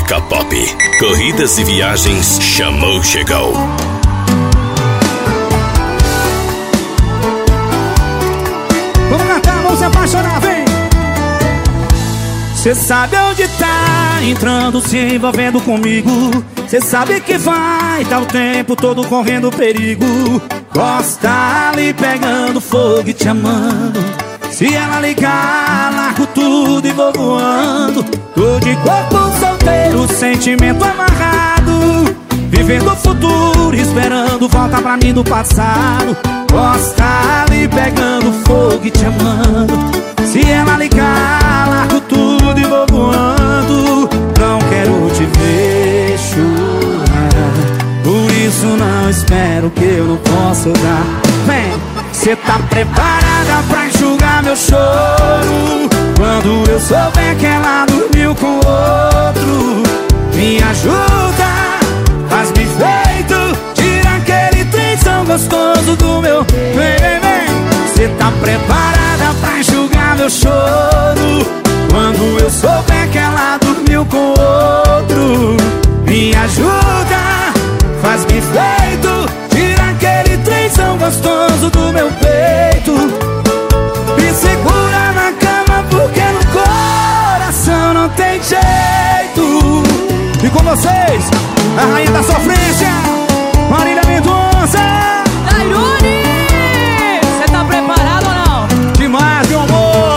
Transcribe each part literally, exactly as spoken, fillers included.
Música pop, corridas e viagens, chamou, chegou. Vamos cantar, vamos se apaixonar, vem! Cê sabe onde tá entrando, se envolvendo comigo. Cê sabe que vai, tá o tempo todo correndo perigo. Gosta ali pegando fogo e te amando. Se ela ligar, largo tudo e vou voando. Tô de corpo solteiro, sentimento amarrado, vivendo o futuro, esperando volta pra mim do passado. Gosta ali pegando fogo e te amando. Se ela ligar, largo tudo e vou voando. Não quero te ver chorar, por isso não espero que eu não posso dar. Vem! Cê tá preparada pra enxugar meu choro quando eu souber que ela dormiu com outro? Me ajuda, faz-me feito, tira aquele trenzão gostoso do meu. Vem, vem, vem. Cê tá preparada pra enxugar meu choro quando eu souber que ela dormiu com outro? Me ajuda, faz-me feito, tira aquele trenzão gostoso do meu peito. Me segura na cama porque no coração não tem jeito. E com vocês, a rainha da sofrência, Marília Mendonça. Tairone, cê tá preparado ou não? Demais, meu amor.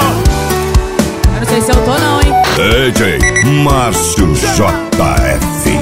Eu não sei se eu tô não, hein? D J Márcio J F.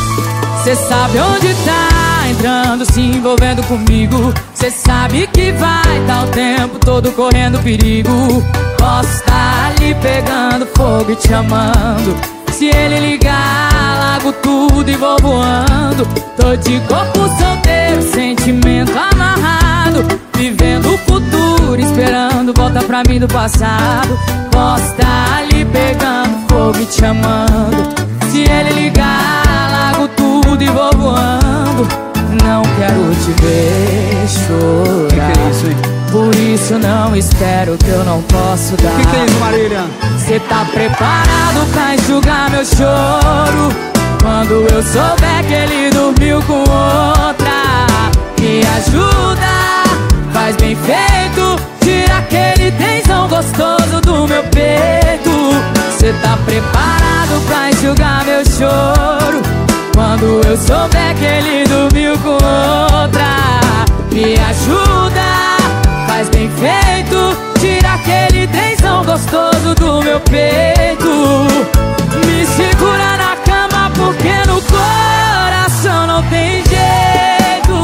Cê sabe onde tá entrando, se envolvendo comigo. Cê sabe que vai, tá o tempo todo correndo perigo. Posso estar ali pegando fogo e te amando. Se ele ligar, largo tudo e vou voando. Tô de corpo solteiro, sentimento amarrado, vivendo o futuro, esperando volta pra mim do passado. Posso estar ali pegando fogo e te amando. Se ele ligar, largo tudo e vou voando. Não quero te ver chorar, que que é isso, hein? por isso não espero que eu não posso dar. Que que é isso, Marília? Cê tá preparado pra enxugar meu choro quando eu souber que ele dormiu com outra? Me ajuda, faz bem feito, tira aquele tensão gostoso do meu peito. Cê tá preparado pra enxugar meu choro quando eu souber que ele dormiu com outra? Me ajuda, faz bem feito, tira aquele tensão gostoso do meu peito. Me segura na cama porque no coração não tem jeito.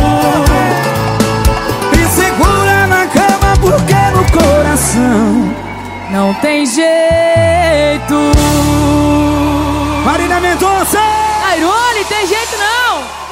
Me segura na cama porque no coração não tem jeito. Marília Mendonça. Tairone, tem jeito não.